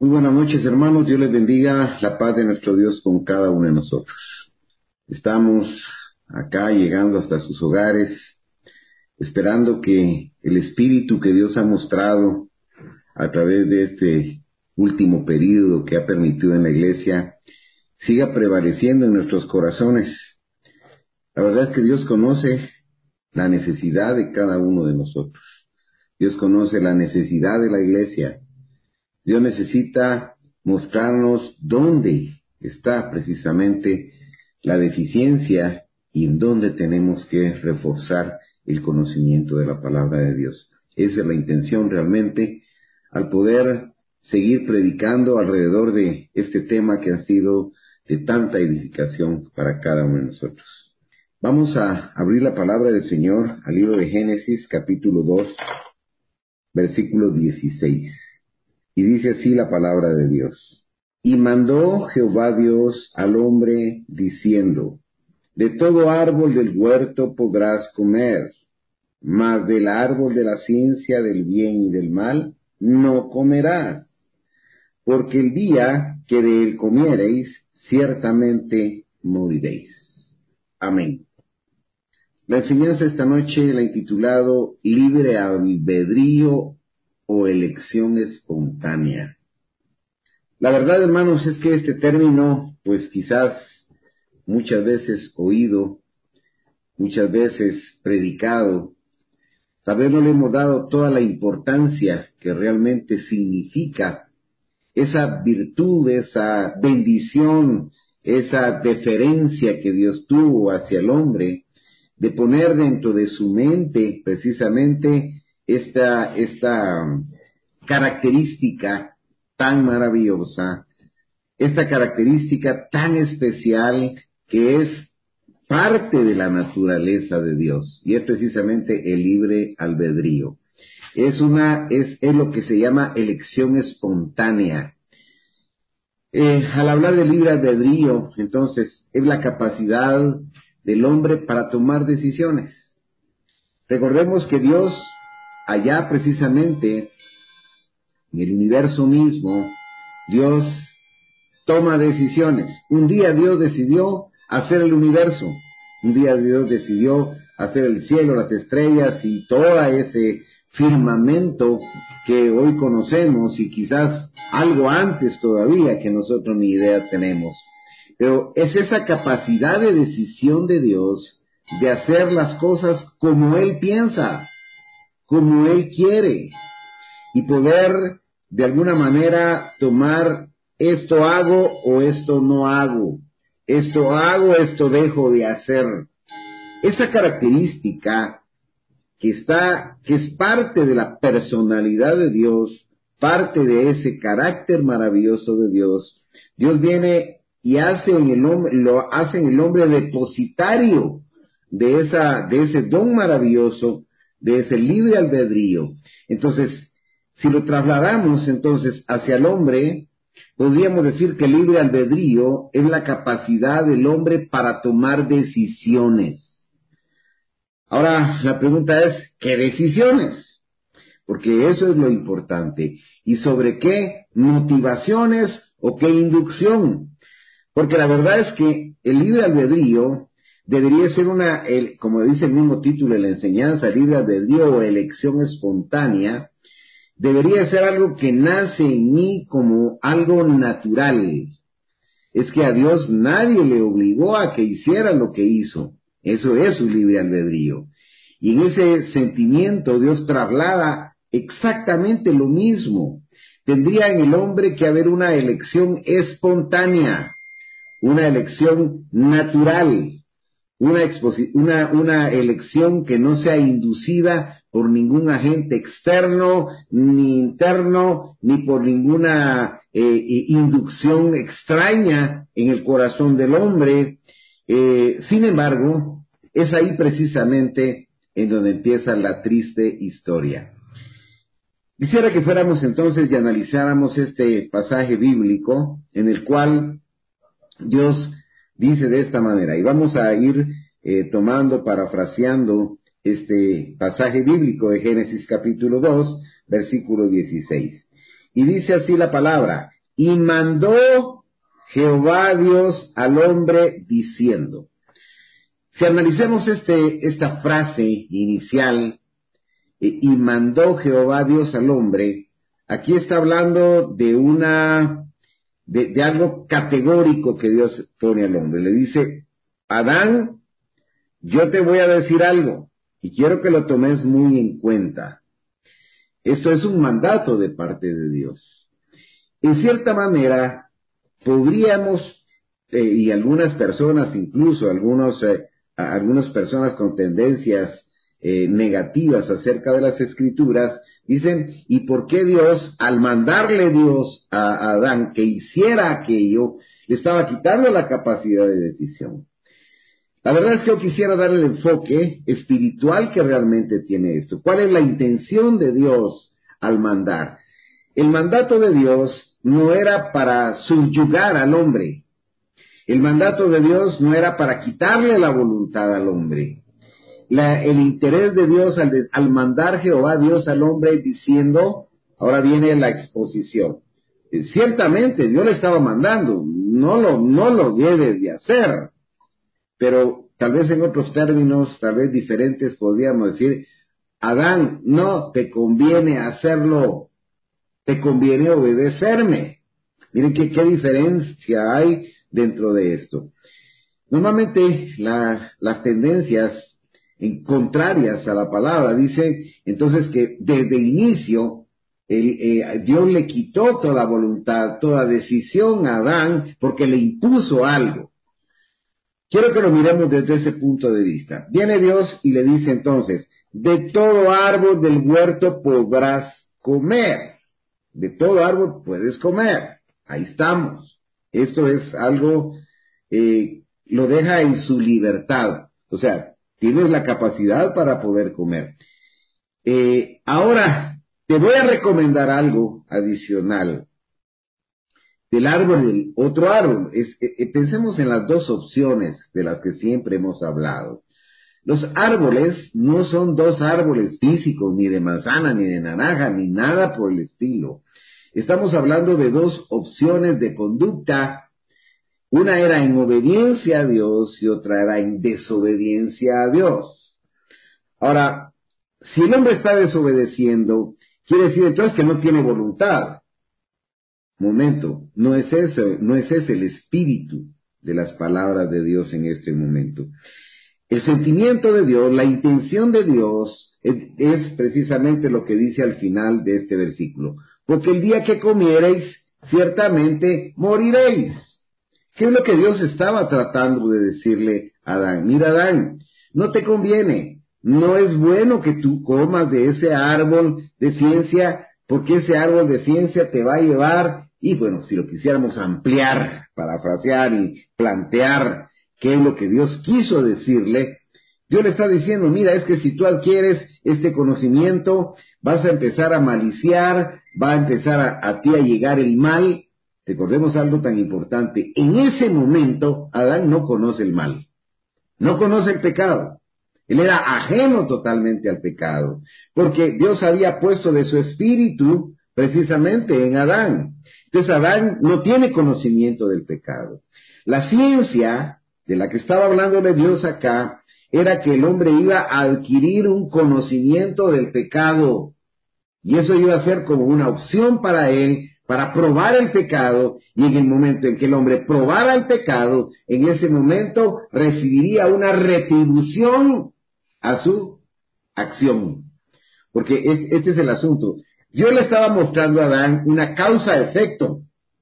Muy buenas noches, hermanos. Dios les bendiga, la paz de nuestro Dios con cada uno de nosotros. Estamos acá llegando hasta sus hogares, esperando que el Espíritu que Dios ha mostrado a través de este último período que ha permitido en la iglesia siga prevaleciendo en nuestros corazones. La verdad es que Dios conoce la necesidad de cada uno de nosotros. Dios conoce la necesidad de la iglesia. Dios necesita mostrarnos dónde está precisamente la deficiencia y en dónde tenemos que reforzar el conocimiento de la palabra de Dios. Esa es la intención realmente al poder seguir predicando alrededor de este tema que ha sido de tanta edificación para cada uno de nosotros. Vamos a abrir la palabra del Señor al libro de Génesis, capítulo 2, versículo 16. Y dice así la palabra de Dios. Y mandó Jehová Dios al hombre diciendo, de todo árbol del huerto podrás comer, mas del árbol de la ciencia del bien y del mal no comerás, porque el día que de él comiereis, ciertamente moriréis. Amén. La enseñanza esta noche la he titulado Libre albedrío o elección espontánea. La verdad, hermanos, es que este término, pues quizás muchas veces oído, muchas veces predicado, tal vez no le hemos dado toda la importancia que realmente significa esa virtud, esa bendición, esa deferencia que Dios tuvo hacia el hombre, de poner dentro de su mente precisamente esta característica tan maravillosa, esta característica tan especial que es parte de la naturaleza de Dios, y es precisamente el libre albedrío. Es lo que se llama elección espontánea. Al hablar de libre albedrío, entonces, es la capacidad del hombre para tomar decisiones. Recordemos que Dios, allá precisamente, en el universo mismo, Dios toma decisiones. Un día Dios decidió hacer el universo. Un día Dios decidió hacer el cielo, las estrellas y todo ese firmamento que hoy conocemos y quizás algo antes todavía que nosotros ni idea tenemos. Pero es esa capacidad de decisión de Dios de hacer las cosas como Él piensa, como Él quiere, y poder de alguna manera tomar esto hago o esto no hago, esto hago, esto dejo de hacer. Esa característica que es parte de la personalidad de Dios, parte de ese carácter maravilloso de Dios, Dios viene y lo hace en el hombre depositario de ese don maravilloso, de ese libre albedrío. Entonces, si lo trasladamos entonces hacia el hombre, podríamos decir que el libre albedrío es la capacidad del hombre para tomar decisiones. Ahora, la pregunta es, ¿qué decisiones? Porque eso es lo importante. ¿Y sobre qué motivaciones o qué inducción? Porque la verdad es que el libre albedrío debería ser como dice el mismo título de la enseñanza, libre albedrío o elección espontánea, debería ser algo que nace en mí como algo natural. Es que a Dios nadie le obligó a que hiciera lo que hizo. Eso es su libre albedrío. Y en ese sentimiento Dios traslada exactamente lo mismo. Tendría en el hombre que haber una elección espontánea, una elección natural, una elección que no sea inducida por ningún agente externo, ni interno, ni por ninguna inducción extraña en el corazón del hombre. Sin embargo, es ahí precisamente en donde empieza la triste historia. Quisiera que fuéramos entonces y analizáramos este pasaje bíblico en el cual Dios dice de esta manera, y vamos a ir parafraseando este pasaje bíblico de Génesis capítulo 2, versículo 16. Y dice así la palabra, y mandó Jehová Dios al hombre diciendo. Si analicemos esta frase inicial, y mandó Jehová Dios al hombre, aquí está hablando de algo categórico que Dios pone al hombre. Le dice, Adán, yo te voy a decir algo, y quiero que lo tomes muy en cuenta. Esto es un mandato de parte de Dios. En cierta manera, podríamos, y algunas personas, incluso algunas personas con tendencias negativas acerca de las Escrituras, dicen, ¿y por qué Dios, al mandarle Dios a Adán que hiciera aquello, le estaba quitando la capacidad de decisión? La verdad es que yo quisiera dar el enfoque espiritual que realmente tiene esto. ¿Cuál es la intención de Dios al mandar? El mandato de Dios no era para subyugar al hombre. El mandato de Dios no era para quitarle la voluntad al hombre. El interés de Dios al mandar Jehová Dios al hombre diciendo, ahora viene la exposición. Ciertamente Dios le estaba mandando, no lo debe de hacer. Pero tal vez en otros términos, tal vez diferentes, podríamos decir, Adán, no te conviene hacerlo, te conviene obedecerme. Miren qué diferencia hay dentro de esto. Normalmente las tendencias contrarias a la palabra dicen entonces que desde inicio Dios le quitó toda voluntad, toda decisión a Adán porque le impuso algo. Quiero que lo miremos desde ese punto de vista. Viene Dios y le dice entonces, de todo árbol del huerto podrás comer. De todo árbol puedes comer. Ahí estamos. Esto es algo, lo deja en su libertad. O sea, tienes la capacidad para poder comer. Ahora, te voy a recomendar algo adicional. Del árbol del otro árbol. Pensemos en las dos opciones de las que siempre hemos hablado. Los árboles no son dos árboles físicos, ni de manzana, ni de naranja, ni nada por el estilo. Estamos hablando de dos opciones de conducta. Una era en obediencia a Dios y otra era en desobediencia a Dios. Ahora, si el hombre está desobedeciendo, quiere decir entonces que no tiene voluntad. Momento, no es ese el espíritu de las palabras de Dios en este momento. El sentimiento de Dios, la intención de Dios es precisamente lo que dice al final de este versículo. Porque el día que comiereis, ciertamente moriréis. ¿Qué es lo que Dios estaba tratando de decirle a Adán? Mira, Adán, no te conviene, no es bueno que tú comas de ese árbol de ciencia, porque ese árbol de ciencia te va a llevar, y bueno, si lo quisiéramos ampliar, parafrasear y plantear qué es lo que Dios quiso decirle, Dios le está diciendo, mira, es que si tú adquieres este conocimiento, vas a empezar a maliciar, va a empezar a ti a llegar el mal. Recordemos algo tan importante, en ese momento Adán no conoce el mal, no conoce el pecado. Él era ajeno totalmente al pecado, porque Dios había puesto de su espíritu precisamente en Adán. Entonces Adán no tiene conocimiento del pecado. La ciencia de la que estaba hablándole Dios acá era que el hombre iba a adquirir un conocimiento del pecado, y eso iba a ser como una opción para él, para probar el pecado, y en el momento en que el hombre probara el pecado, en ese momento recibiría una retribución a su acción. Porque este es el asunto. Dios le estaba mostrando a Adán una causa-efecto.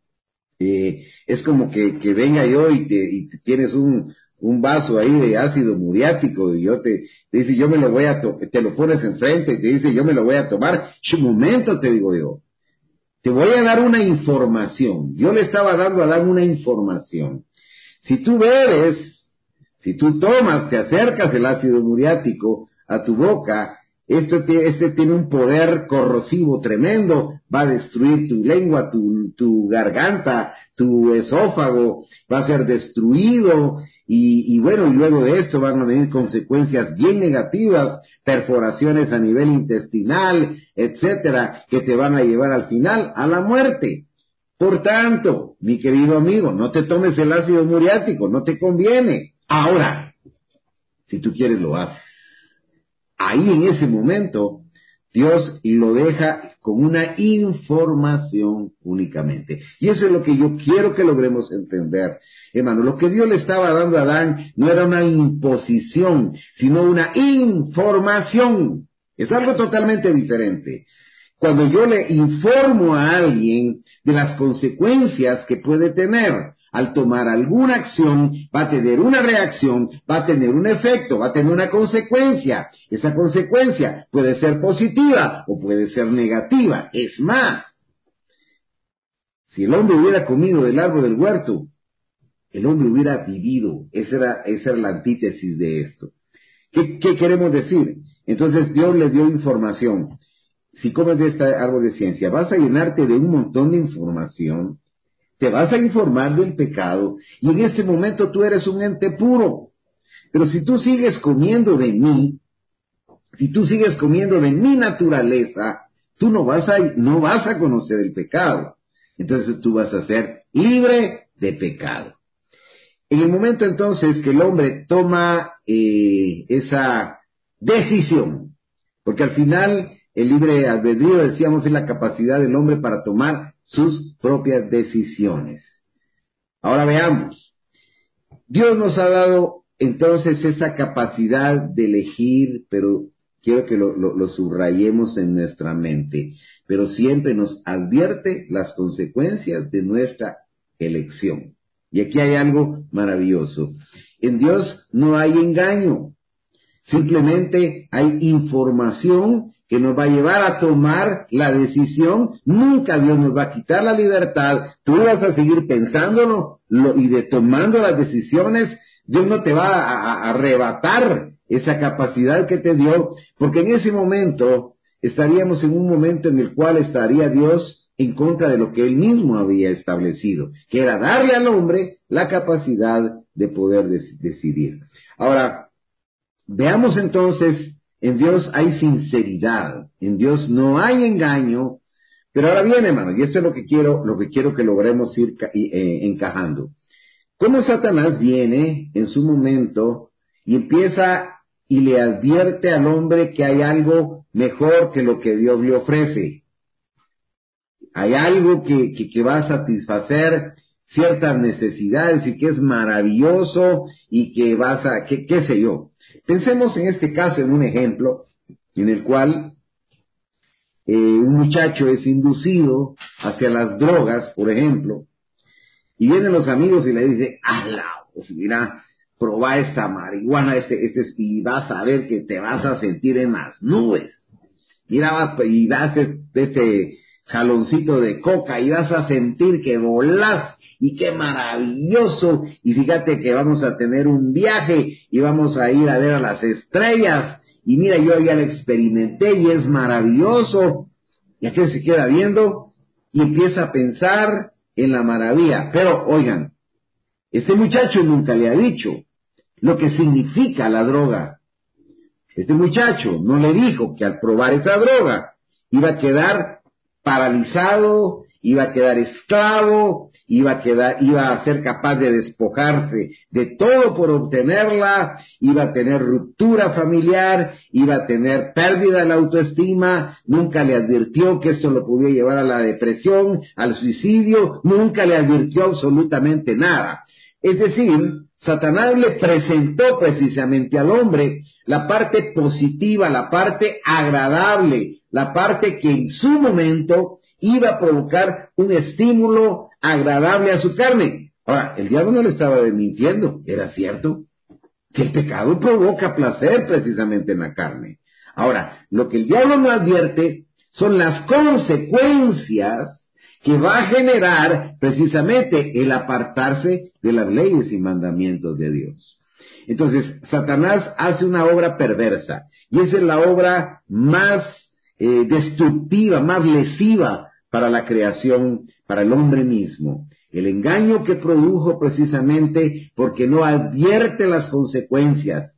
Es como que venga yo y te tienes un vaso ahí de ácido muriático y te dice, yo me lo voy a te lo pones enfrente y te dice, yo me lo voy a tomar. Un momento, te digo yo. Te voy a dar una información. Yo le estaba dando a Adán una información. Si tú bebes, si tú tomas, te acercas el ácido muriático a tu boca, este tiene un poder corrosivo tremendo, va a destruir tu lengua, tu garganta, tu esófago, va a ser destruido, y bueno, y luego de esto van a venir consecuencias bien negativas, perforaciones a nivel intestinal, etcétera, que te van a llevar al final a la muerte. Por tanto, mi querido amigo, no te tomes el ácido muriático, no te conviene. Ahora, si tú quieres lo haces. Ahí en ese momento, Dios lo deja con una información únicamente. Y eso es lo que yo quiero que logremos entender. Hermano, lo que Dios le estaba dando a Adán no era una imposición, sino una información. Es algo totalmente diferente. Cuando yo le informo a alguien de las consecuencias que puede tener al tomar alguna acción, va a tener una reacción, va a tener un efecto, va a tener una consecuencia. Esa consecuencia puede ser positiva o puede ser negativa. Es más, si el hombre hubiera comido del árbol del huerto, el hombre hubiera vivido. Esa era la antítesis de esto. ¿Qué queremos decir? Entonces Dios le dio información. Si comes de este árbol de ciencia, vas a llenarte de un montón de información, te vas a informar del pecado, y en este momento tú eres un ente puro. Pero si tú sigues comiendo de mí, si tú sigues comiendo de mi naturaleza, tú no vas a conocer el pecado. Entonces tú vas a ser libre de pecado. En el momento entonces que el hombre toma esa decisión, porque al final el libre albedrío, decíamos, es la capacidad del hombre para tomar sus propias decisiones. Ahora veamos, Dios nos ha dado entonces esa capacidad de elegir, pero quiero que lo subrayemos en nuestra mente, pero siempre nos advierte las consecuencias de nuestra elección. Y aquí hay algo maravilloso. En Dios no hay engaño, simplemente hay información que nos va a llevar a tomar la decisión. Nunca Dios nos va a quitar la libertad. Tú vas a seguir pensándolo y tomando las decisiones. Dios no te va a arrebatar esa capacidad que te dio, porque en ese momento estaríamos en un momento en el cual estaría Dios en contra de lo que Él mismo había establecido, que era darle al hombre la capacidad de poder decidir. Ahora, veamos entonces, en Dios hay sinceridad, en Dios no hay engaño, pero ahora bien, hermano, y esto es lo que quiero que logremos ir encajando. ¿Cómo Satanás viene en su momento y empieza y le advierte al hombre que hay algo mejor que lo que Dios le ofrece? Hay algo que va a satisfacer ciertas necesidades y que es maravilloso y que qué sé yo. Pensemos en este caso en un ejemplo en el cual un muchacho es inducido hacia las drogas, por ejemplo, y vienen los amigos y le dicen, pues mira, probá esta marihuana, y vas a ver que te vas a sentir en las nubes. Mira, y das este jaloncito de coca y vas a sentir que volás y qué maravilloso, y fíjate que vamos a tener un viaje y vamos a ir a ver a las estrellas, y mira, yo ya lo experimenté y es maravilloso. Y aquel se queda viendo y empieza a pensar en la maravilla. Pero oigan, este muchacho nunca le ha dicho lo que significa la droga. Este muchacho no le dijo que al probar esa droga iba a quedar paralizado, iba a quedar esclavo, iba a ser capaz de despojarse de todo por obtenerla, iba a tener ruptura familiar, iba a tener pérdida de la autoestima. Nunca le advirtió que esto lo podía llevar a la depresión, al suicidio, nunca le advirtió absolutamente nada. Es decir, Satanás le presentó precisamente al hombre la parte positiva, la parte agradable, la parte que en su momento iba a provocar un estímulo agradable a su carne. Ahora, el diablo no le estaba mintiendo, era cierto que el pecado provoca placer precisamente en la carne. Ahora, lo que el diablo no advierte son las consecuencias que va a generar precisamente el apartarse de las leyes y mandamientos de Dios. Entonces, Satanás hace una obra perversa, y esa es la obra más destructiva, más lesiva para la creación, para el hombre mismo. El engaño que produjo precisamente porque no advierte las consecuencias.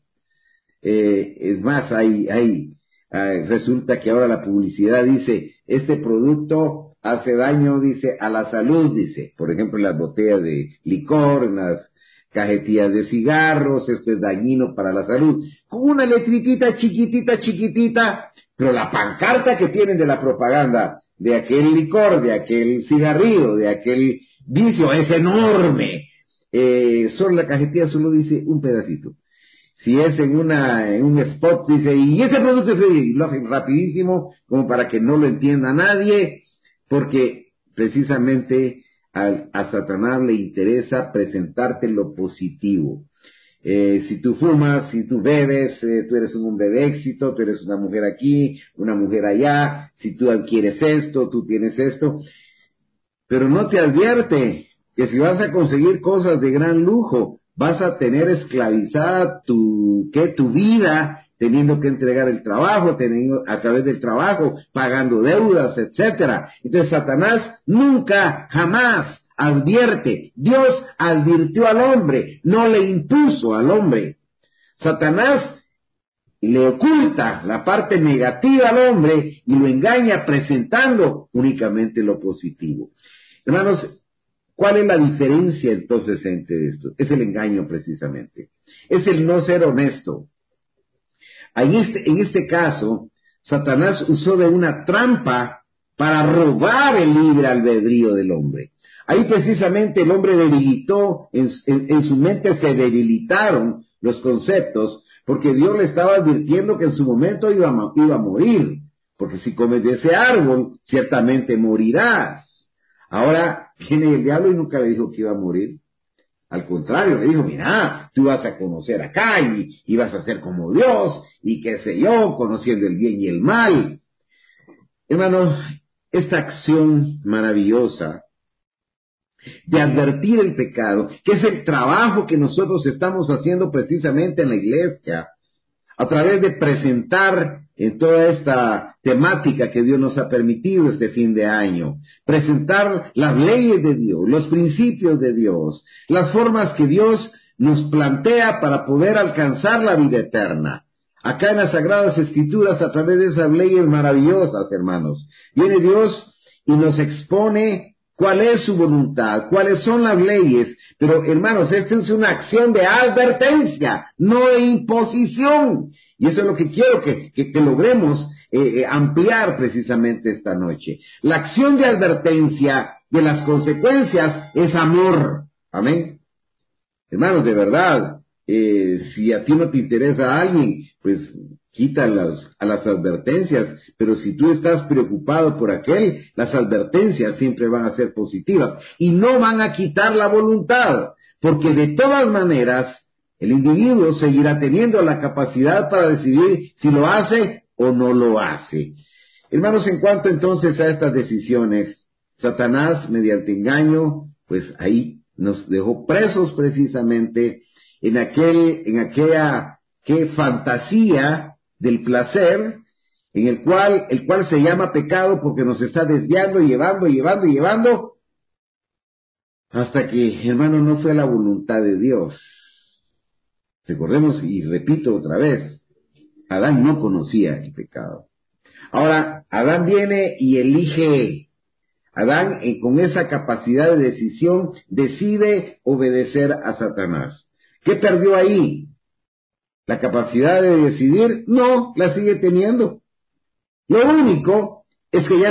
Es más, resulta que ahora la publicidad dice, este producto hace daño, dice, a la salud, dice. Por ejemplo, en las botellas de licor, en las cajetillas de cigarros, esto es dañino para la salud. Con una letrita chiquitita, chiquitita, pero la pancarta que tienen de la propaganda de aquel licor, de aquel cigarrillo, de aquel vicio es enorme. Solo la cajetilla solo dice un pedacito. Si es en un spot, dice, y ese producto es y lo hacen rapidísimo, como para que no lo entienda nadie, porque precisamente a Satanás le interesa presentarte lo positivo. Si tú fumas, si tú bebes, tú eres un hombre de éxito, tú eres una mujer aquí, una mujer allá, si tú adquieres esto, tú tienes esto, pero no te advierte que si vas a conseguir cosas de gran lujo, vas a tener esclavizada tu vida, teniendo que entregar el trabajo, teniendo a través del trabajo, pagando deudas, etcétera. Entonces Satanás nunca, jamás advierte. Dios advirtió al hombre, no le impuso al hombre. Satanás le oculta la parte negativa al hombre y lo engaña presentando únicamente lo positivo. Hermanos, ¿cuál es la diferencia entonces entre esto? Es el engaño precisamente. Es el no ser honesto. En este caso, Satanás usó de una trampa para robar el libre albedrío del hombre. Ahí precisamente el hombre debilitó, en su mente se debilitaron los conceptos, porque Dios le estaba advirtiendo que en su momento iba a morir, porque si comes de ese árbol, ciertamente morirás. Ahora viene el diablo y nunca le dijo que iba a morir. Al contrario, le dijo, mira, tú vas a conocer acá y vas a ser como Dios, y qué sé yo, conociendo el bien y el mal. Hermano, esta acción maravillosa de advertir el pecado, que es el trabajo que nosotros estamos haciendo precisamente en la iglesia, a través de presentar en toda esta temática que Dios nos ha permitido este fin de año, presentar las leyes de Dios, los principios de Dios, las formas que Dios nos plantea para poder alcanzar la vida eterna. Acá en las Sagradas Escrituras, a través de esas leyes maravillosas, hermanos, viene Dios y nos expone cuál es su voluntad, cuáles son las leyes, pero hermanos, esta es una acción de advertencia, no de imposición, y eso es lo que quiero que logremos ampliar precisamente esta noche. La acción de advertencia de las consecuencias es amor, amén. Hermanos, de verdad, si a ti no te interesa a alguien, pues quita a las advertencias, pero si tú estás preocupado por aquel, las advertencias siempre van a ser positivas y no van a quitar la voluntad, porque de todas maneras el individuo seguirá teniendo la capacidad para decidir si lo hace o no lo hace. Hermanos, en cuanto entonces a estas decisiones, Satanás, mediante engaño, pues ahí nos dejó presos precisamente en aquella fantasía del placer, en el cual se llama pecado porque nos está desviando, llevando, hasta que, hermano, no fue la voluntad de Dios. Recordemos, y repito otra vez, Adán no conocía el pecado. Ahora, Adán viene y elige. Adán, con esa capacidad de decisión, decide obedecer a Satanás. ¿Qué perdió ahí? ¿La capacidad de decidir? No, la sigue teniendo. Lo único es que ya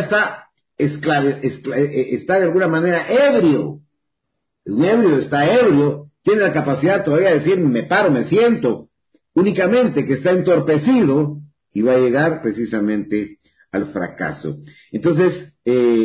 está de alguna manera ebrio. Un ebrio está ebrio, tiene la capacidad todavía de decir, me paro, me siento. Únicamente que está entorpecido y va a llegar precisamente al fracaso. Entonces,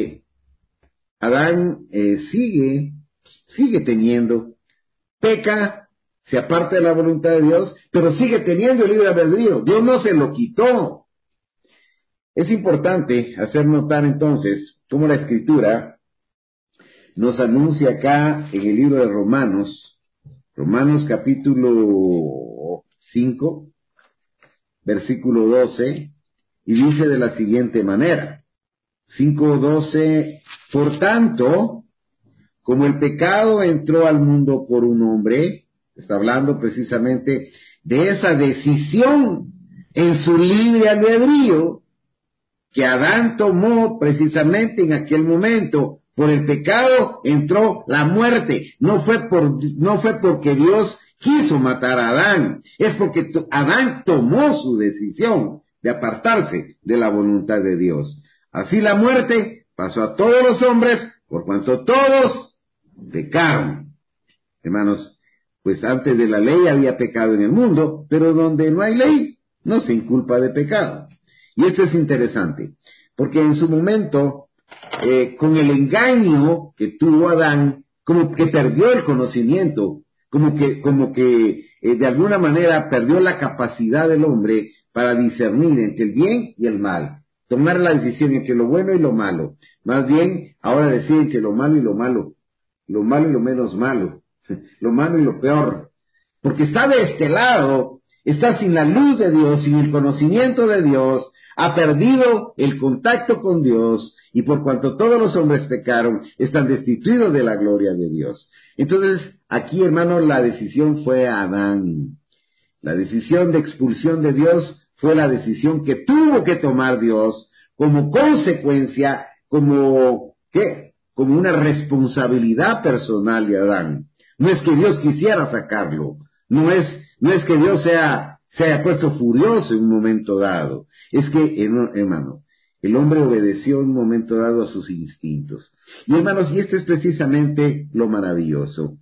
Adán sigue teniendo, peca, se aparta de la voluntad de Dios, pero sigue teniendo el libre albedrío. Dios no se lo quitó. Es importante hacer notar entonces cómo la Escritura nos anuncia acá en el libro de Romanos capítulo 5, versículo 12, y dice de la siguiente manera, 5:12, por tanto, como el pecado entró al mundo por un hombre, está hablando precisamente de esa decisión en su libre albedrío, que Adán tomó precisamente en aquel momento. Por el pecado entró la muerte. No fue porque Dios quiso matar a Adán, es porque Adán tomó su decisión de apartarse de la voluntad de Dios. Así la muerte pasó a todos los hombres, por cuanto todos pecaron. Hermanos, pues antes de la ley había pecado en el mundo, pero donde no hay ley, no se inculpa de pecado. Y esto es interesante, porque en su momento, con el engaño que tuvo Adán, como que perdió el conocimiento, como que de alguna manera perdió la capacidad del hombre para discernir entre el bien y el mal, tomar la decisión entre lo bueno y lo malo. Más bien, ahora decide entre lo malo y lo malo y lo menos malo, lo malo y lo peor, porque está de este lado, está sin la luz de Dios, sin el conocimiento de Dios, ha perdido el contacto con Dios, y por cuanto todos los hombres pecaron, están destituidos de la gloria de Dios. Entonces, aquí, hermanos, la decisión fue Adán. La decisión de expulsión de Dios fue la decisión que tuvo que tomar Dios como consecuencia, como una responsabilidad personal de Adán. No es que Dios quisiera sacarlo, no es que Dios se haya puesto furioso en un momento dado, es que, hermano, el hombre obedeció en un momento dado a sus instintos. Y hermanos, y esto es precisamente lo maravilloso.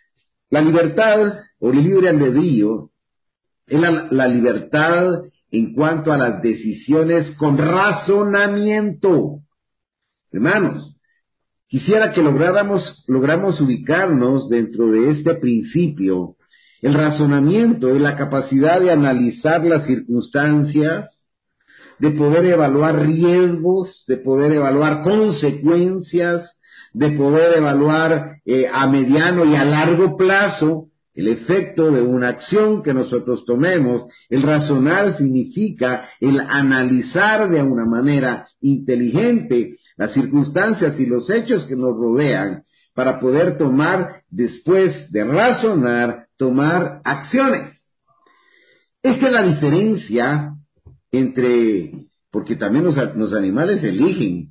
La libertad o el libre albedrío es la libertad en cuanto a las decisiones con razonamiento. Hermanos, quisiera que logramos ubicarnos dentro de este principio. El razonamiento es la capacidad de analizar las circunstancias, de poder evaluar riesgos, de poder evaluar consecuencias, de poder evaluar a mediano y a largo plazo el efecto de una acción que nosotros tomemos. El razonar significa el analizar de una manera inteligente las circunstancias y los hechos que nos rodean para poder tomar, después de razonar, tomar acciones. Esta es la diferencia porque también los animales eligen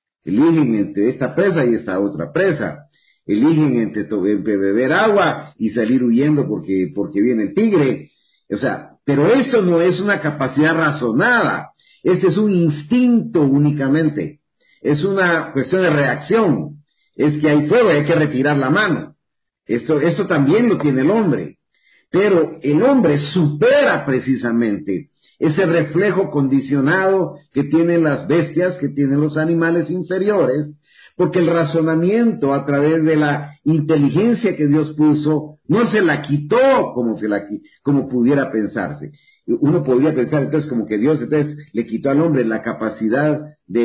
entre esta presa y esta otra presa, eligen entre beber agua y salir huyendo porque viene el tigre, pero esto no es una capacidad razonada, este es un instinto únicamente, es una cuestión de reacción, es que hay fuego y hay que retirar la mano, esto también lo tiene el hombre, pero el hombre supera precisamente ese reflejo condicionado que tienen las bestias, que tienen los animales inferiores, porque el razonamiento a través de la inteligencia que Dios puso, no se la quitó como pudiera pensarse. Uno podría pensar entonces como que Dios entonces le quitó al hombre la capacidad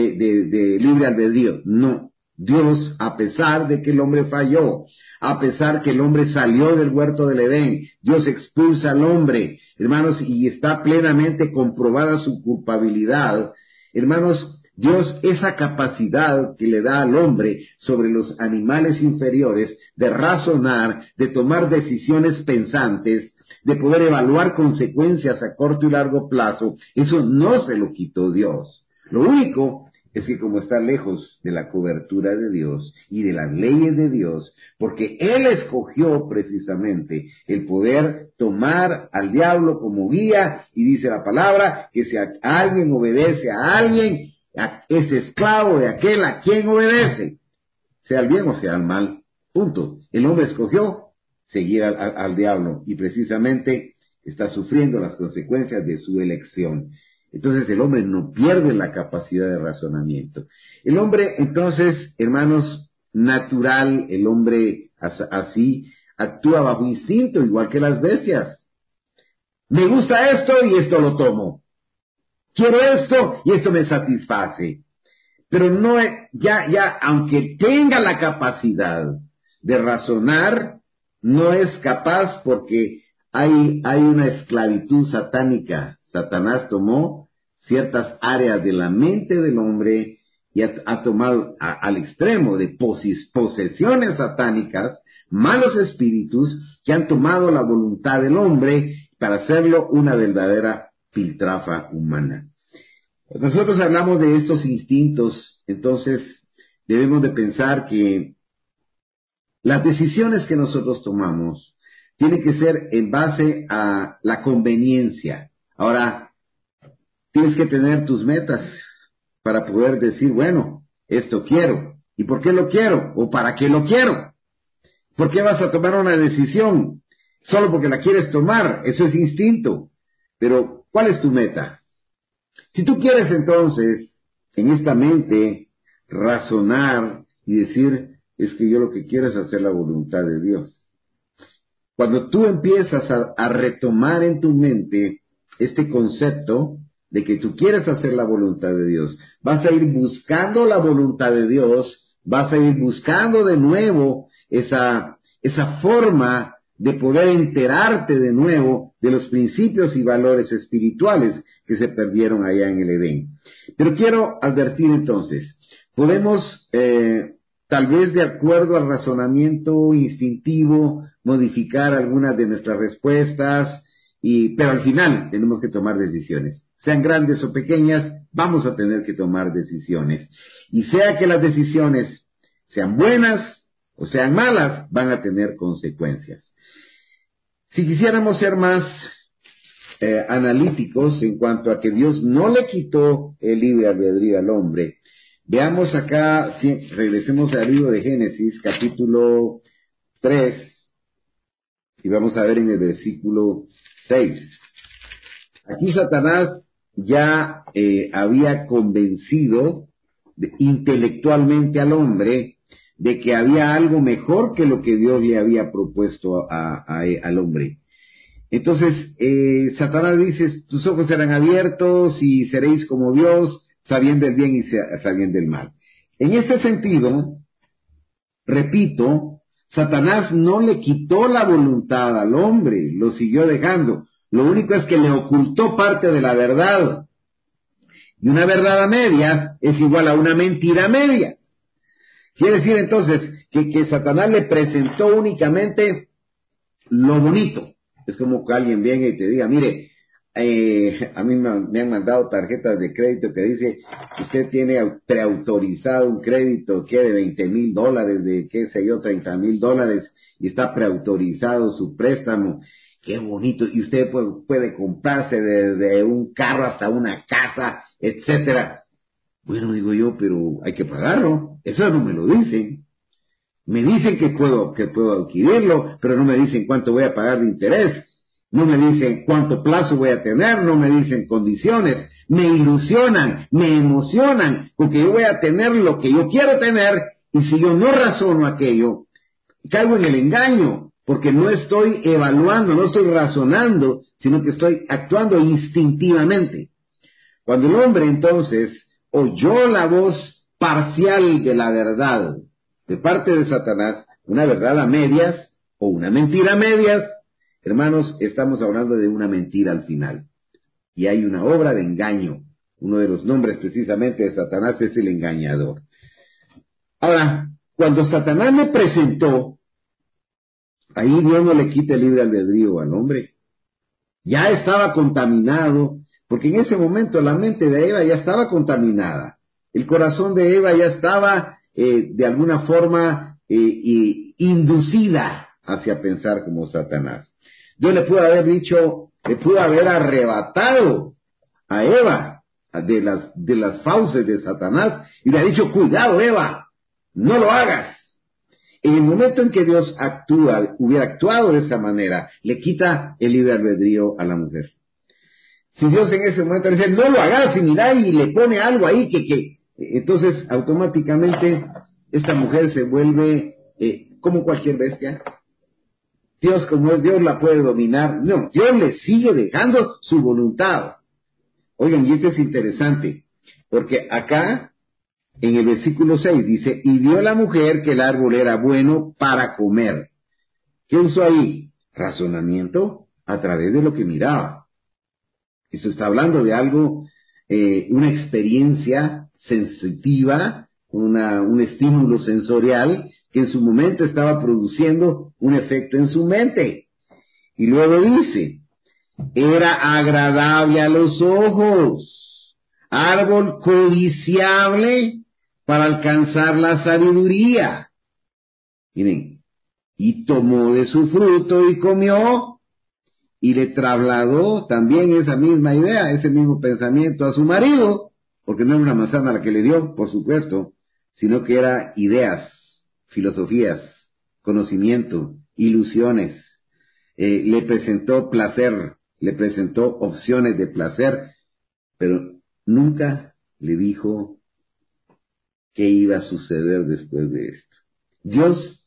de libre albedrío. No, Dios, a pesar de que el hombre falló, a pesar que el hombre salió del huerto del Edén, Dios expulsa al hombre, hermanos, y está plenamente comprobada su culpabilidad. Hermanos, Dios, esa capacidad que le da al hombre sobre los animales inferiores de razonar, de tomar decisiones pensantes, de poder evaluar consecuencias a corto y largo plazo, eso no se lo quitó Dios. Lo único es que como está lejos de la cobertura de Dios y de las leyes de Dios, porque Él escogió precisamente el poder tomar al diablo como guía, y dice la palabra que si alguien obedece a alguien, es esclavo de aquel a quien obedece, sea el bien o sea el mal, punto. El hombre escogió seguir al diablo y precisamente está sufriendo las consecuencias de su elección. Entonces el hombre no pierde la capacidad de razonamiento. El hombre, entonces, hermanos, natural, el hombre así actúa bajo instinto, igual que las bestias. Me gusta esto y esto lo tomo. Quiero esto y esto me satisface. Pero no, aunque tenga la capacidad de razonar, no es capaz porque hay una esclavitud satánica. Satanás tomó ciertas áreas de la mente del hombre y ha tomado al extremo de posesiones satánicas, malos espíritus que han tomado la voluntad del hombre para hacerlo una verdadera piltrafa humana. Nosotros hablamos de estos instintos, entonces debemos de pensar que las decisiones que nosotros tomamos tienen que ser en base a la conveniencia. Ahora, tienes que tener tus metas para poder decir, bueno, esto quiero. ¿Y por qué lo quiero? ¿O para qué lo quiero? ¿Por qué vas a tomar una decisión? Solo porque la quieres tomar, eso es instinto. Pero, ¿cuál es tu meta? Si tú quieres entonces, en esta mente, razonar y decir, es que yo lo que quiero es hacer la voluntad de Dios. Cuando tú empiezas a retomar en tu mente este concepto de que tú quieres hacer la voluntad de Dios, vas a ir buscando la voluntad de Dios, vas a ir buscando de nuevo esa forma de poder enterarte de nuevo de los principios y valores espirituales que se perdieron allá en el Edén. Pero quiero advertir entonces, podemos tal vez de acuerdo al razonamiento instintivo, modificar algunas de nuestras respuestas, pero al final tenemos que tomar decisiones. Sean grandes o pequeñas, vamos a tener que tomar decisiones. Y sea que las decisiones sean buenas o sean malas, van a tener consecuencias. Si quisiéramos ser más analíticos en cuanto a que Dios no le quitó el libre albedrío al hombre, veamos acá, regresemos al libro de Génesis, capítulo 3, y vamos a ver en el versículo 6. Aquí Satanás ya había convencido intelectualmente al hombre de que había algo mejor que lo que Dios le había propuesto al hombre. Entonces, Satanás dice, tus ojos serán abiertos y seréis como Dios, sabiendo el bien y sabiendo el mal. En ese sentido, repito, Satanás no le quitó la voluntad al hombre, lo siguió dejando. Lo único es que le ocultó parte de la verdad. Y una verdad a medias es igual a una mentira a medias. Quiere decir entonces que Satanás le presentó únicamente lo bonito. Es como que alguien venga y te diga, mire, a mí me han mandado tarjetas de crédito que dice, usted tiene preautorizado un crédito que de $20,000, de qué sé yo, $30,000, y está preautorizado su préstamo. Qué bonito, y usted puede comprarse desde un carro hasta una casa, etcétera. Bueno, digo yo, pero hay que pagarlo. Eso no me lo dicen. Me dicen que puedo adquirirlo, pero no me dicen cuánto voy a pagar de interés. No me dicen cuánto plazo voy a tener, no me dicen condiciones. Me ilusionan, me emocionan, porque yo voy a tener lo que yo quiero tener, y si yo no razono aquello, caigo en el engaño, porque no estoy evaluando, no estoy razonando, sino que estoy actuando instintivamente. Cuando el hombre entonces oyó la voz parcial de la verdad de parte de Satanás, una verdad a medias o una mentira a medias, hermanos, estamos hablando de una mentira al final. Y hay una obra de engaño. Uno de los nombres precisamente de Satanás es el engañador. Ahora, cuando Satanás le presentó, ahí Dios no le quita el libre albedrío al hombre. Ya estaba contaminado, porque en ese momento la mente de Eva ya estaba contaminada. El corazón de Eva ya estaba de alguna forma inducida hacia pensar como Satanás. Dios le pudo haber dicho, le pudo haber arrebatado a Eva de las fauces de Satanás y le ha dicho, cuidado Eva, no lo hagas. En el momento en que Dios hubiera actuado de esa manera, le quita el libre albedrío a la mujer. Si Dios en ese momento le dice, no lo hagas, y mira, y le pone algo ahí entonces automáticamente esta mujer se vuelve como cualquier bestia. Dios, como es Dios, la puede dominar. No, Dios le sigue dejando su voluntad. Oigan, y esto es interesante, porque acá en el versículo 6 dice, y vio la mujer que el árbol era bueno para comer. ¿Qué usó ahí? Razonamiento a través de lo que miraba. Eso está hablando de algo, una experiencia sensitiva, un estímulo sensorial que en su momento estaba produciendo un efecto en su mente. Y luego dice, era agradable a los ojos. árbol codiciable para alcanzar la sabiduría. Miren, y tomó de su fruto y comió, y le trasladó también esa misma idea, ese mismo pensamiento a su marido, porque no era una manzana la que le dio, por supuesto, sino que era ideas, filosofías, conocimiento, ilusiones. Le presentó placer, le presentó opciones de placer, pero nunca le dijo qué iba a suceder después de esto. Dios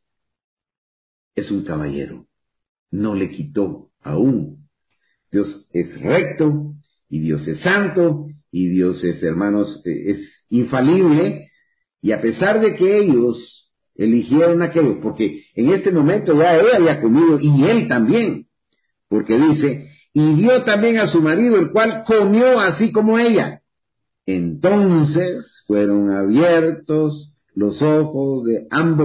es un caballero, no le quitó aún. Dios es recto, y Dios es santo, y Dios es, hermanos, es infalible, y a pesar de que ellos eligieron aquello, porque en este momento ya ella había comido, y él también, porque dice, y dio también a su marido, el cual comió así como ella. Entonces fueron abiertos los ojos de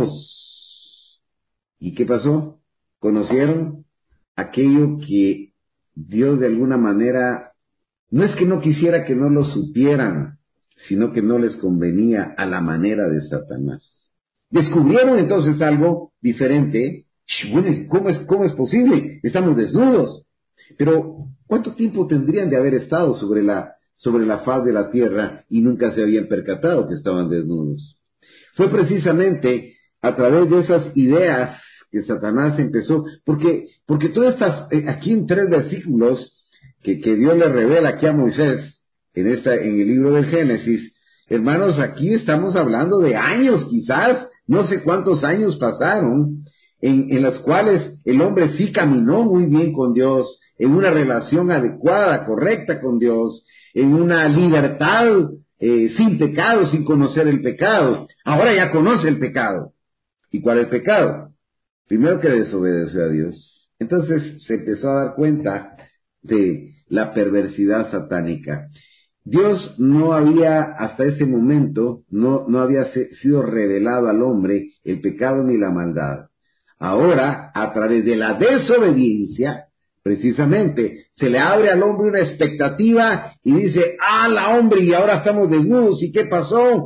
ambos. ¿Y qué pasó? Conocieron aquello que Dios de alguna manera, no es que no quisiera que no lo supieran, sino que no les convenía a la manera de Satanás. Descubrieron entonces algo diferente. Bueno, cómo es posible? Estamos desnudos. Pero, ¿cuánto tiempo tendrían de haber estado sobre la faz de la tierra y nunca se habían percatado que estaban desnudos? Fue precisamente a través de esas ideas que Satanás empezó, porque todas estas, aquí en 3 versículos que Dios le revela aquí a Moisés, en el libro del Génesis, hermanos, aquí estamos hablando de años quizás, no sé cuántos años pasaron, en los cuales el hombre sí caminó muy bien con Dios, en una relación adecuada, correcta con Dios, en una libertad sin pecado, sin conocer el pecado. Ahora ya conoce el pecado. ¿Y cuál es el pecado? Primero que desobedeció a Dios. Entonces se empezó a dar cuenta de la perversidad satánica. Dios no había, hasta ese momento, no había sido revelado al hombre el pecado ni la maldad. Ahora, a través de la desobediencia, precisamente, se le abre al hombre una expectativa y dice, la hombre, y ahora estamos desnudos, ¿y qué pasó?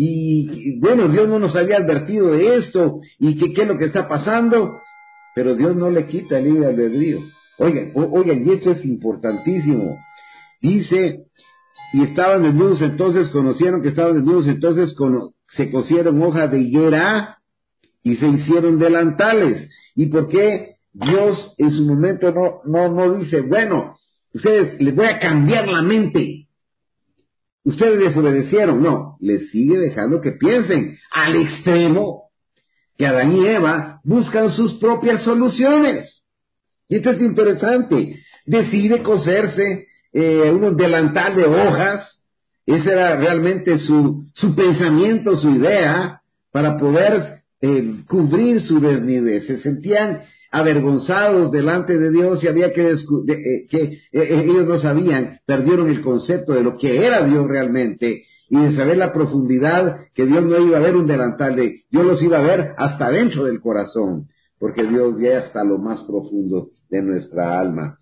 Y bueno, Dios no nos había advertido de esto, y qué es lo que está pasando, pero Dios no le quita el libre albedrío. Oigan, y esto es importantísimo. Dice, y estaban desnudos, entonces conocieron que estaban desnudos, entonces se cosieron hojas de higuera y se hicieron delantales. ¿Y por qué Dios en su momento no dice, bueno, ustedes les voy a cambiar la mente? Ustedes desobedecieron. No, les sigue dejando que piensen al extremo que Adán y Eva buscan sus propias soluciones. Y esto es interesante. Decide coserse unos delantal de hojas. Ese era realmente su pensamiento, su idea, para poder cubrir su desnudez. Se sentían avergonzados delante de Dios y había que ellos no sabían, perdieron el concepto de lo que era Dios realmente y de saber la profundidad, que Dios no iba a ver un delantal Dios los iba a ver hasta dentro del corazón, porque Dios ve hasta lo más profundo de nuestra alma.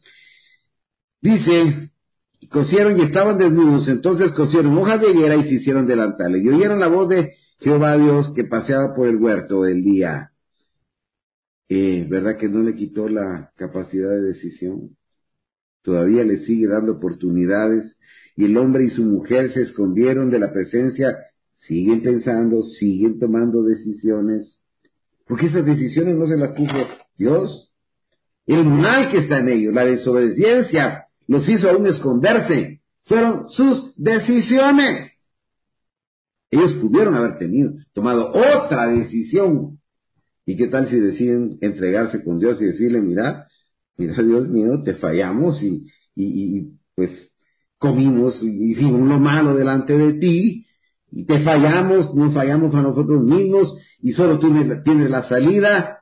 Dice, cosieron y estaban desnudos, entonces cosieron hojas de higuera y se hicieron delantales. Y oyeron la voz de Jehová Dios que paseaba por el huerto el día. ¿Verdad que no le quitó la capacidad de decisión? Todavía le sigue dando oportunidades, y el hombre y su mujer se escondieron de la presencia, siguen pensando, siguen tomando decisiones, porque esas decisiones no se las puso Dios. El mal que está en ellos, la desobediencia, los hizo aún esconderse. Fueron sus decisiones. Ellos pudieron haber tomado otra decisión. ¿Y qué tal si deciden entregarse con Dios y decirle, mira Dios mío, te fallamos y pues comimos y hicimos lo malo delante de ti, y te fallamos, nos fallamos a nosotros mismos y solo tú tienes la salida?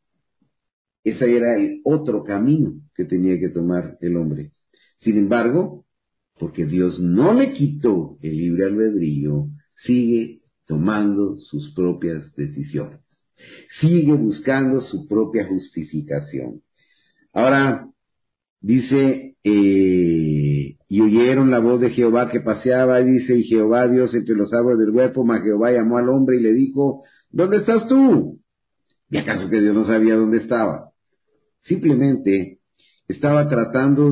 Ese era el otro camino que tenía que tomar el hombre. Sin embargo, porque Dios no le quitó el libre albedrío, sigue tomando sus propias decisiones. Sigue buscando su propia justificación. Ahora, Dice, y oyeron la voz de Jehová que paseaba, y dice, y Jehová Dios entre los árboles del huerto, mas Jehová llamó al hombre y le dijo, ¿dónde estás tú? ¿Y acaso que Dios no sabía dónde estaba? Simplemente estaba tratando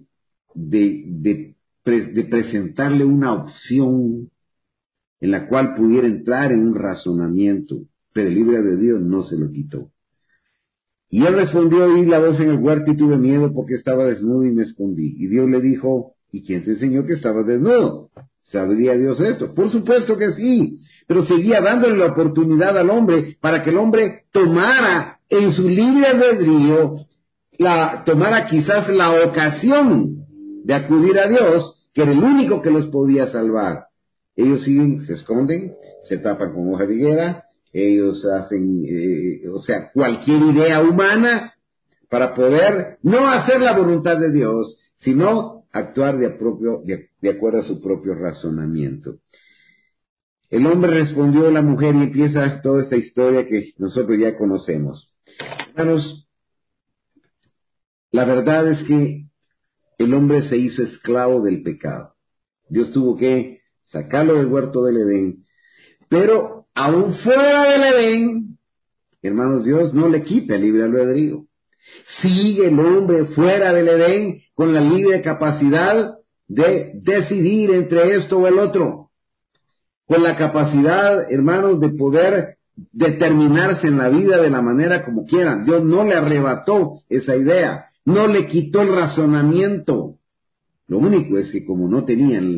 de presentarle una opción en la cual pudiera entrar en un razonamiento, pero el libre de Dios no se lo quitó. Y él respondió, oí la voz en el huerto y tuve miedo porque estaba desnudo y me escondí. Y Dios le dijo, ¿y quién te enseñó que estabas desnudo? ¿Sabría Dios esto? Por supuesto que sí, pero seguía dándole la oportunidad al hombre para que el hombre tomara en su libre albedrío, tomara quizás la ocasión de acudir a Dios, que era el único que los podía salvar. Ellos siguen, se esconden, se tapan con hoja de higuera, ellos hacen, o sea, cualquier idea humana para poder no hacer la voluntad de Dios, sino actuar de acuerdo a su propio razonamiento. El hombre respondió a la mujer y empieza toda esta historia que nosotros ya conocemos. Hermanos, la verdad es que el hombre se hizo esclavo del pecado. Dios tuvo que sacarlo del huerto del Edén, pero aún fuera del Edén, hermanos, Dios no le quita el libre albedrío. Sigue el hombre fuera del Edén con la libre capacidad de decidir entre esto o el otro, con la capacidad, hermanos, de poder determinarse en la vida de la manera como quieran. Dios no le arrebató esa idea, no le quitó el razonamiento. Lo único es que como no tenían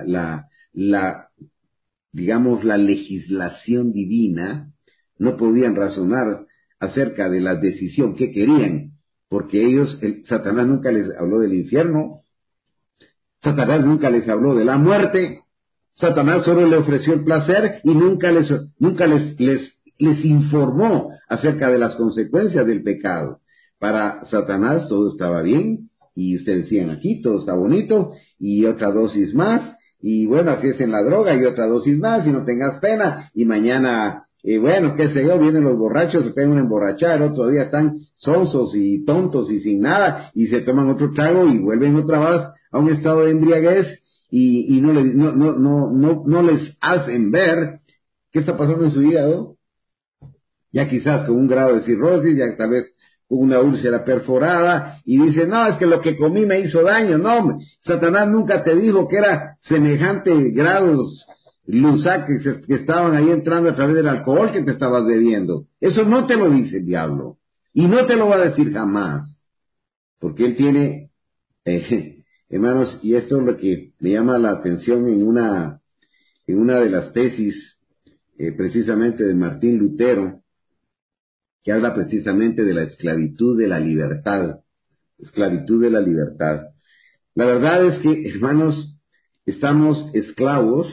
digamos, la legislación divina, no podían razonar acerca de la decisión que querían, porque Satanás nunca les habló del infierno, Satanás nunca les habló de la muerte, Satanás solo le ofreció el placer y nunca les informó acerca de las consecuencias del pecado. Para Satanás todo estaba bien, y ustedes decían aquí, todo está bonito, y otra dosis más, y bueno, así es en la droga, y otra dosis más, y no tengas pena, y mañana, bueno, qué sé yo, vienen los borrachos, se pegan una emborrachada, el otro día están sonsos y tontos y sin nada, y se toman otro trago y vuelven otra vez a un estado de embriaguez, y no les hacen ver qué está pasando en su hígado, ya quizás con un grado de cirrosis, ya tal vez con una úlcera perforada, y dice, no, es que lo que comí me hizo daño. No, hombre, Satanás nunca te dijo que era semejante grados Lusac que estaban ahí entrando a través del alcohol que te estabas bebiendo. Eso no te lo dice el diablo, y no te lo va a decir jamás, porque él tiene, hermanos, y esto es lo que me llama la atención en una de las tesis, precisamente de Martín Lutero, que habla precisamente de la esclavitud de la libertad. Esclavitud de la libertad. La verdad es que, hermanos, estamos esclavos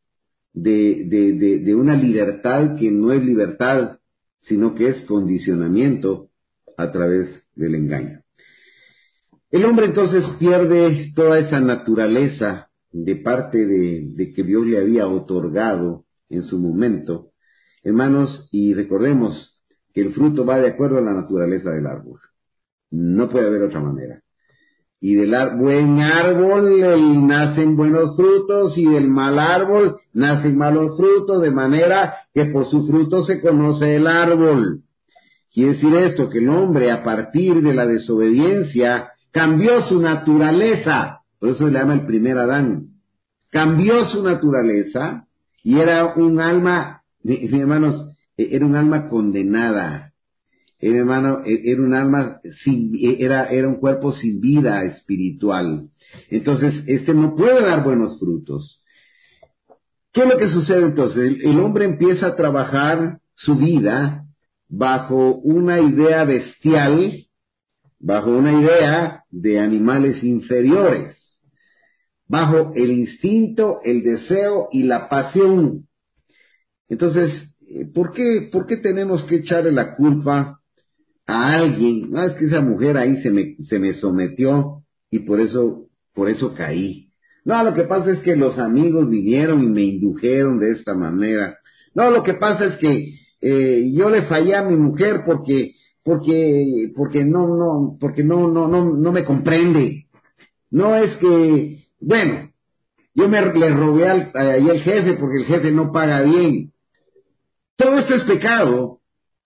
de una libertad que no es libertad, sino que es condicionamiento a través del engaño. El hombre entonces pierde toda esa naturaleza de parte de que Dios le había otorgado en su momento, hermanos, y recordemos que el fruto va de acuerdo a la naturaleza del árbol. No puede haber otra manera. Y del buen árbol nacen buenos frutos, y del mal árbol nacen malos frutos, de manera que por su fruto se conoce el árbol. Quiere decir esto, que el hombre a partir de la desobediencia cambió su naturaleza, por eso se le llama el primer Adán. Cambió su naturaleza y era un alma, mis hermanos, era un alma condenada. Era un alma era un cuerpo sin vida espiritual. Entonces, este no puede dar buenos frutos. ¿Qué es lo que sucede entonces? El hombre empieza a trabajar su vida bajo una idea bestial, bajo una idea de animales inferiores, bajo el instinto, el deseo y la pasión. Entonces, ¿por qué tenemos que echarle la culpa a alguien? No, es que esa mujer ahí se me sometió y por eso caí. No, lo que pasa es que los amigos vinieron y me indujeron de esta manera. No, lo que pasa es que yo le fallé a mi mujer porque porque no me comprende. No es que, bueno, le robé ahí al jefe porque el jefe no paga bien. Todo esto es pecado,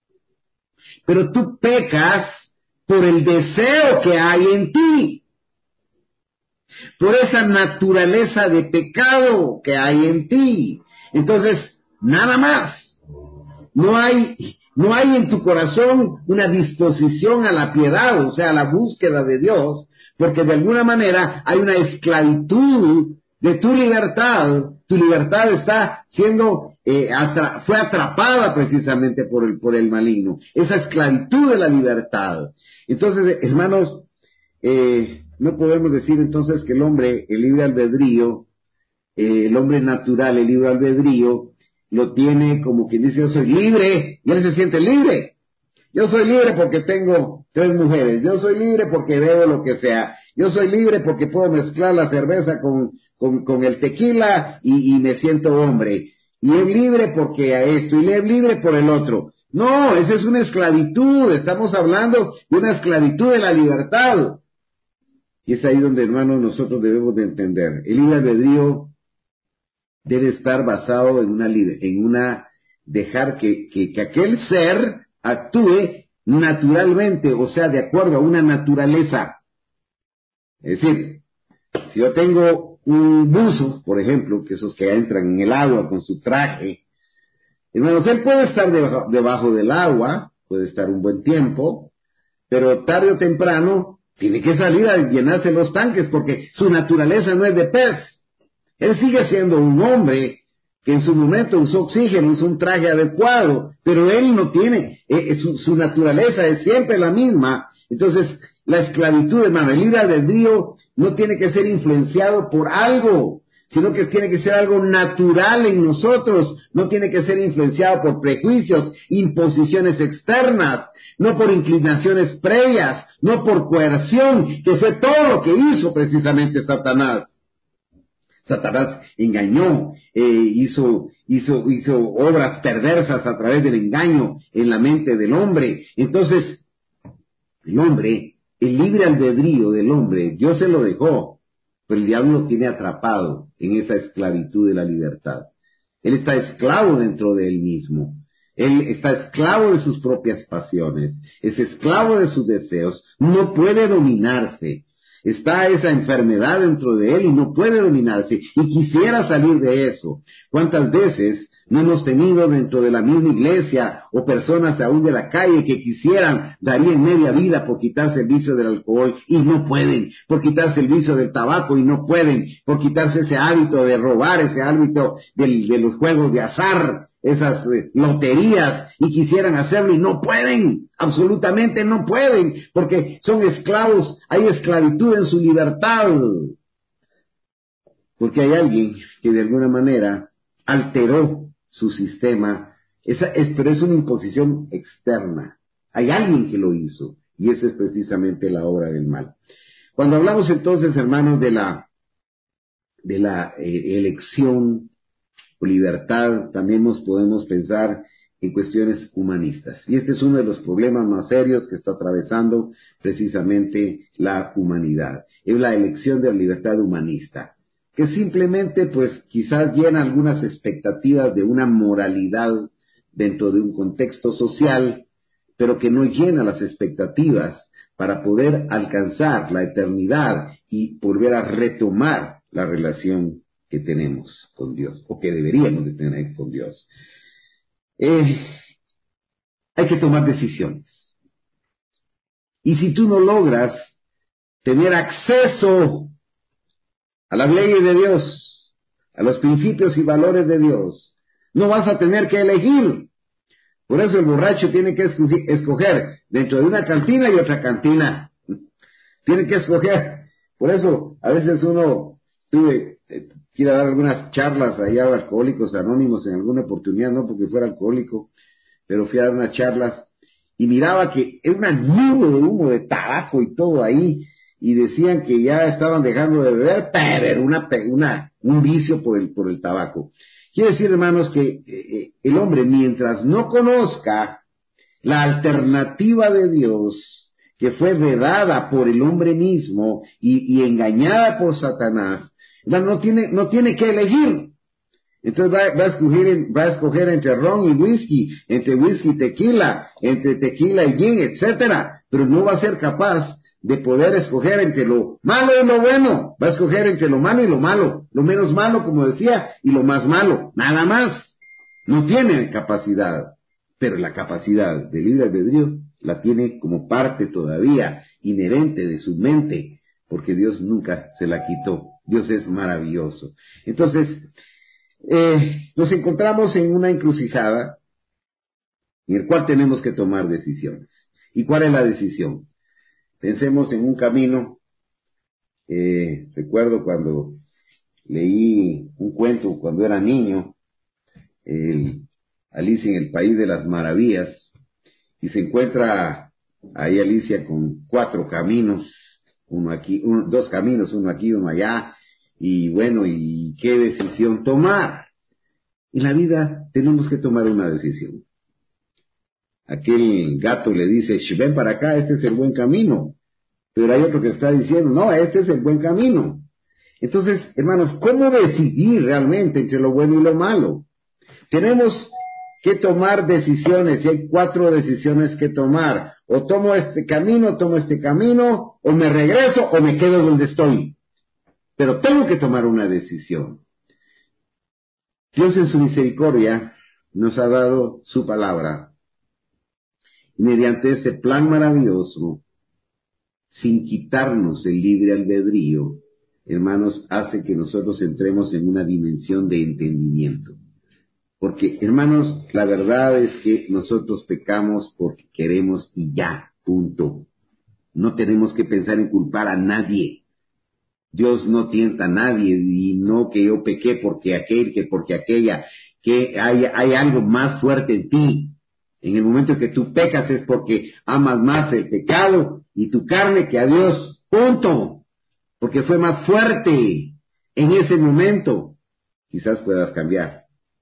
pero tú pecas por el deseo que hay en ti, por esa naturaleza de pecado que hay en ti. Entonces, nada más. No hay en tu corazón una disposición a la piedad, o sea, a la búsqueda de Dios, porque de alguna manera hay una esclavitud de tu libertad. Tu libertad está siendo, fue atrapada precisamente por el maligno. Esa esclavitud de la libertad. Entonces, hermanos, no podemos decir entonces que el hombre, el libre albedrío, el hombre natural, el libre albedrío, lo tiene como quien dice, yo soy libre, y él se siente libre. Yo soy libre porque tengo 3 mujeres, yo soy libre porque bebo lo que sea, yo soy libre porque puedo mezclar la cerveza con el tequila y me siento hombre. Y es libre porque a esto, y es libre por el otro. No, esa es una esclavitud, estamos hablando de una esclavitud de la libertad. Y es ahí donde, hermanos, nosotros debemos de entender. El libre albedrío debe estar basado dejar que aquel ser actúe naturalmente, o sea, de acuerdo a una naturaleza. Es decir, si yo tengo un buzo, por ejemplo, que esos que entran en el agua con su traje, hermanos, él puede estar debajo del agua, puede estar un buen tiempo, pero tarde o temprano tiene que salir a llenarse los tanques, porque su naturaleza no es de pez. Él sigue siendo un hombre que en su momento usó oxígeno, usó un traje adecuado, pero él no tiene, su naturaleza es siempre la misma. Entonces, la esclavitud, hermano, el libre albedrío no tiene que ser influenciado por algo, sino que tiene que ser algo natural en nosotros, no tiene que ser influenciado por prejuicios, imposiciones externas, no por inclinaciones previas, no por coerción, que fue todo lo que hizo precisamente Satanás. Satanás engañó, hizo obras perversas a través del engaño en la mente del hombre. Entonces, el hombre, el libre albedrío del hombre, Dios se lo dejó, pero el diablo lo tiene atrapado en esa esclavitud de la libertad. Él está esclavo dentro de él mismo. Él está esclavo de sus propias pasiones, es esclavo de sus deseos, no puede dominarse. Está esa enfermedad dentro de él y no puede dominarse y quisiera salir de eso. ¿Cuántas veces no hemos tenido dentro de la misma iglesia o personas aún de la calle que darían media vida por quitarse el vicio del alcohol y no pueden, por quitarse el vicio del tabaco y no pueden, por quitarse ese hábito de robar, ese hábito de los juegos de azar, esas loterías, y quisieran hacerlo y no pueden, absolutamente no pueden, porque son esclavos, hay esclavitud en su libertad, porque hay alguien que de alguna manera alteró su sistema, pero es una imposición externa, hay alguien que lo hizo, y eso es precisamente la obra del mal. Cuando hablamos entonces, hermanos, de la elección o libertad, también nos podemos pensar en cuestiones humanistas. Y este es uno de los problemas más serios que está atravesando precisamente la humanidad. Es la elección de la libertad humanista, que simplemente, pues, quizás llena algunas expectativas de una moralidad dentro de un contexto social, pero que no llena las expectativas para poder alcanzar la eternidad y volver a retomar la relación que tenemos con Dios, o que deberíamos de tener con Dios. Hay que tomar decisiones. Y si tú no logras tener acceso a las leyes de Dios, a los principios y valores de Dios, no vas a tener que elegir. Por eso el borracho tiene que escoger dentro de una cantina y otra cantina. Tiene que escoger. Por eso a veces uno quiere dar algunas charlas allá a Alcohólicos Anónimos en alguna oportunidad, no porque fuera alcohólico, pero fui a dar unas charlas y miraba que era una nube de humo de tabaco y todo ahí, y decían que ya estaban dejando de beber, pero era un vicio por el tabaco. Quiere decir, hermanos, que el hombre, mientras no conozca La alternativa de Dios, que fue vedada por el hombre mismo y engañada por Satanás, no tiene que elegir. Entonces va a escoger entre ron y whisky, entre whisky y tequila, entre tequila y gin, etcétera, pero no va a ser capaz de poder escoger entre lo malo y lo bueno. Va a escoger entre lo malo y lo malo, lo menos malo, como decía, y lo más malo, nada más. No tiene capacidad, pero la capacidad de libre albedrío la tiene como parte todavía inherente de su mente, porque Dios nunca se la quitó. Dios es maravilloso. Entonces, nos encontramos en una encrucijada en el cual tenemos que tomar decisiones. ¿Y cuál es la decisión? Pensemos en un camino. Recuerdo cuando leí un cuento cuando era niño, Alicia en el País de las Maravillas, y se encuentra ahí Alicia con 4 caminos, dos caminos, uno aquí, uno allá, y bueno, ¿y qué decisión tomar? En la vida tenemos que tomar una decisión. Aquel gato le dice, ven para acá, este es el buen camino. Pero hay otro que está diciendo, no, este es el buen camino. Entonces, hermanos, ¿cómo decidir realmente entre lo bueno y lo malo? Tenemos que tomar decisiones, y hay 4 decisiones que tomar. O tomo este camino, o me regreso, o me quedo donde estoy. Pero tengo que tomar una decisión. Dios en su misericordia nos ha dado su palabra. Mediante ese plan maravilloso, sin quitarnos el libre albedrío, hermanos, hace que nosotros entremos en una dimensión de entendimiento. Porque, hermanos, la verdad es que nosotros pecamos porque queremos y ya, punto. No tenemos que pensar en culpar a nadie. Dios no tienta a nadie, y no que yo pequé porque aquel, que porque aquella, que hay algo más fuerte en ti. En el momento en que tú pecas es porque amas más el pecado y tu carne que a Dios, punto. Porque fue más fuerte en ese momento. Quizás puedas cambiar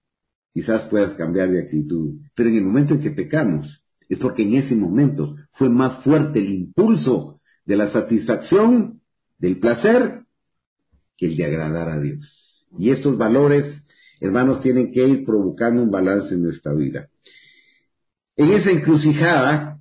de actitud, pero en el momento en que pecamos, es porque en ese momento fue más fuerte el impulso de la satisfacción, del placer, que el de agradar a Dios. Y estos valores, hermanos, tienen que ir provocando un balance en nuestra vida. En esa encrucijada,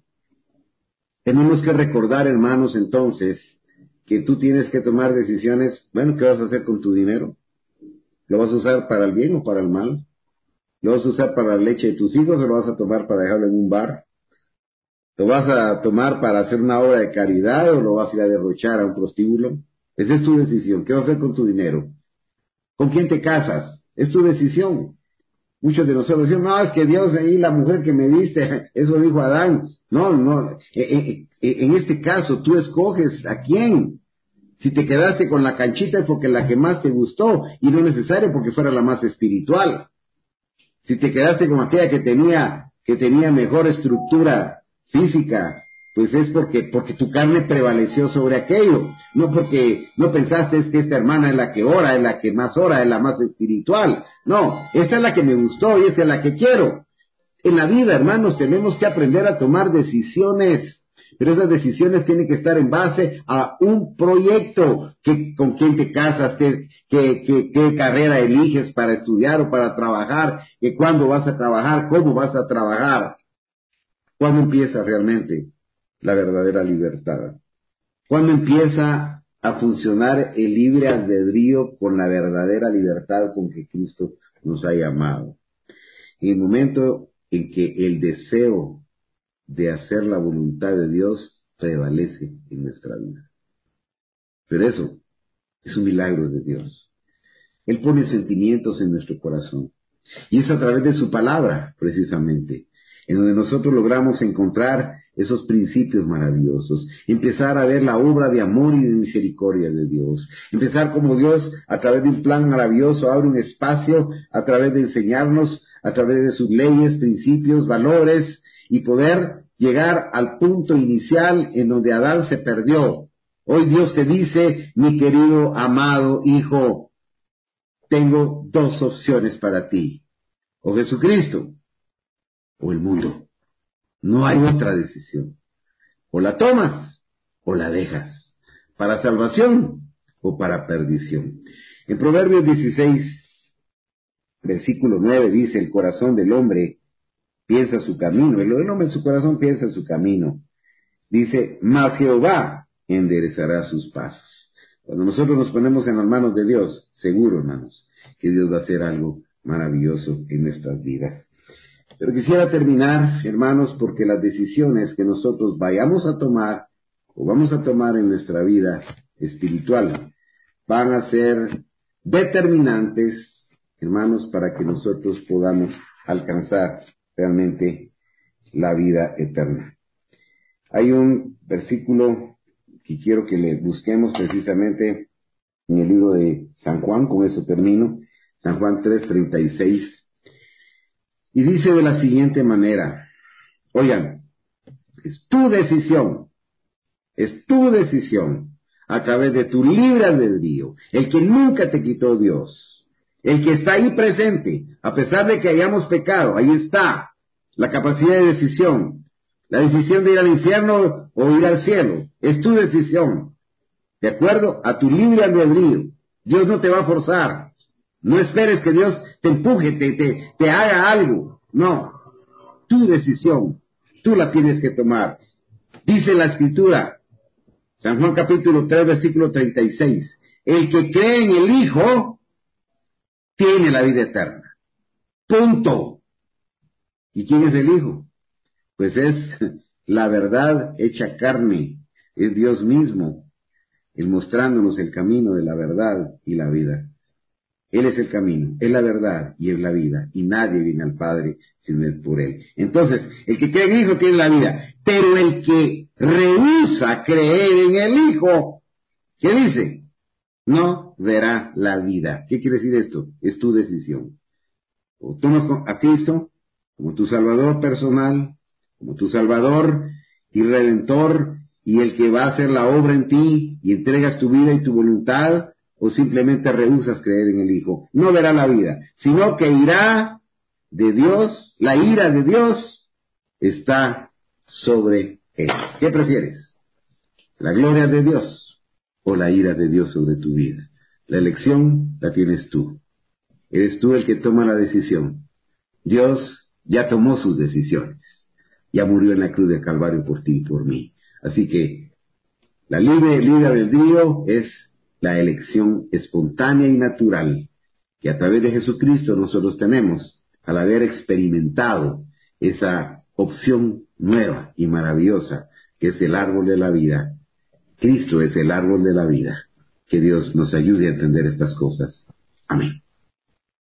tenemos que recordar, hermanos, entonces, que tú tienes que tomar decisiones. Bueno, ¿qué vas a hacer con tu dinero? ¿Lo vas a usar para el bien o para el mal? ¿Lo vas a usar para la leche de tus hijos o lo vas a tomar para dejarlo en un bar? ¿Lo vas a tomar para hacer una obra de caridad o lo vas a ir a derrochar a un prostíbulo? Esa es tu decisión. ¿Qué vas a hacer con tu dinero? ¿Con quién te casas? Es tu decisión. Muchos de nosotros dicen, no, es que Dios ahí, la mujer que me diste, eso dijo Adán. No, en este caso tú escoges a quién. Si te quedaste con la canchita es porque la que más te gustó y no es necesario porque fuera la más espiritual. Si te quedaste con aquella que tenía mejor estructura física, pues es porque tu carne prevaleció sobre aquello, no porque no pensaste es que esta hermana es la que ora, es la que más ora, es la más espiritual. No, esa es la que me gustó y esa es la que quiero. En la vida, hermanos, tenemos que aprender a tomar decisiones, pero esas decisiones tienen que estar en base a un proyecto, con quién te casas, qué carrera eliges para estudiar o para trabajar, cuándo vas a trabajar, cómo vas a trabajar, cuándo empieza realmente la verdadera libertad, cuándo empieza a funcionar el libre albedrío con la verdadera libertad con que Cristo nos ha llamado. En el momento en que el deseo de hacer la voluntad de Dios prevalece en nuestra vida. Pero eso es un milagro de Dios. Él pone sentimientos en nuestro corazón. Y es a través de su palabra, precisamente, en donde nosotros logramos encontrar esos principios maravillosos, empezar a ver la obra de amor y de misericordia de Dios, empezar como Dios, a través de un plan maravilloso, abre un espacio, a través de enseñarnos, a través de sus leyes, principios, valores, y poder llegar al punto inicial en donde Adán se perdió. Hoy Dios te dice, mi querido, amado hijo, tengo 2 opciones para ti, o Jesucristo, o el mundo. No hay otra decisión. O la tomas o la dejas, para salvación o para perdición. En Proverbios 16, versículo 9 dice, el corazón del hombre piensa su camino, el hombre en su corazón piensa su camino. Dice, mas Jehová enderezará sus pasos. Cuando nosotros nos ponemos en las manos de Dios, seguro, hermanos, que Dios va a hacer algo maravilloso en nuestras vidas. Pero quisiera terminar, hermanos, porque las decisiones que nosotros vayamos a tomar o vamos a tomar en nuestra vida espiritual van a ser determinantes, hermanos, para que nosotros podamos alcanzar realmente la vida eterna. Hay un versículo que quiero que le busquemos precisamente en el libro de San Juan, con eso termino, San Juan 3:36, y dice de la siguiente manera, oigan, es tu decisión, a través de tu libre albedrío, el que nunca te quitó Dios, el que está ahí presente, a pesar de que hayamos pecado, ahí está la capacidad de decisión, la decisión de ir al infierno o ir al cielo, es tu decisión, de acuerdo a tu libre albedrío. Dios no te va a forzar, no esperes que Dios te empuje, te haga algo, no, tu decisión, tú la tienes que tomar. Dice la Escritura, San Juan capítulo 3, versículo 36, el que cree en el Hijo tiene la vida eterna. Punto. ¿Y quién es el Hijo? Pues es la verdad hecha carne, es Dios mismo, Él mostrándonos el camino de la verdad y la vida. Él es el camino, es la verdad y es la vida, y nadie viene al Padre si no es por Él. Entonces, el que cree en el Hijo tiene la vida, pero el que rehúsa creer en el Hijo, ¿qué dice? No verá la vida. ¿Qué quiere decir esto? Es tu decisión. O tomas a Cristo como tu Salvador personal, como tu Salvador y Redentor, y el que va a hacer la obra en ti, y entregas tu vida y tu voluntad, o simplemente rehusas creer en el Hijo. No verá la vida, sino que irá de Dios, la ira de Dios está sobre él. ¿Qué prefieres? ¿La gloria de Dios o la ira de Dios sobre tu vida? La elección la tienes tú. Eres tú el que toma la decisión. Dios ya tomó sus decisiones. Ya murió en la cruz del Calvario por ti y por mí. Así que la libre albedrío es la elección espontánea y natural que a través de Jesucristo nosotros tenemos al haber experimentado esa opción nueva y maravillosa que es el árbol de la vida. Cristo es el árbol de la vida. Que Dios nos ayude a entender estas cosas. Amén.